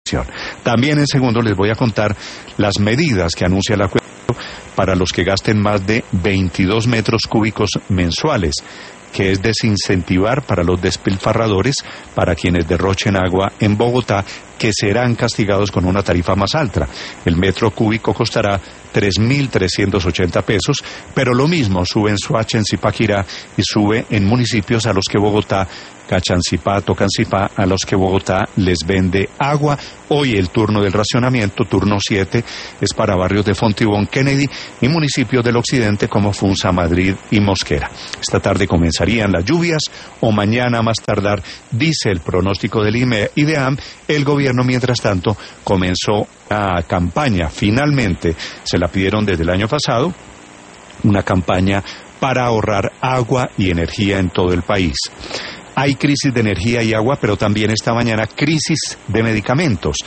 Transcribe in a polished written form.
También en segundo les voy a contar las medidas que anuncia el acueducto para los que gasten más de 22 metros cúbicos mensuales, que es desincentivar para los despilfarradores, para quienes derrochen agua en Bogotá, que serán castigados con una tarifa más alta. El metro cúbico costará 3.380 pesos, pero lo mismo sube en Soacha, en Zipaquirá, y sube en municipios a los que Bogotá, Cachancipá, Tocancipá, a los que Bogotá les vende agua. Hoy el turno del racionamiento, turno 7, es para barrios de Fontibón, Kennedy y municipios del occidente como Funza, Madrid y Mosquera. Esta tarde comenzarían las lluvias o mañana más tardar, dice el pronóstico del IDEAM. El gobierno, mientras tanto, comenzó a campaña. Finalmente, se la pidieron desde el año pasado, una campaña para ahorrar agua y energía en todo el país. Hay crisis de energía y agua, pero también esta mañana crisis de medicamentos.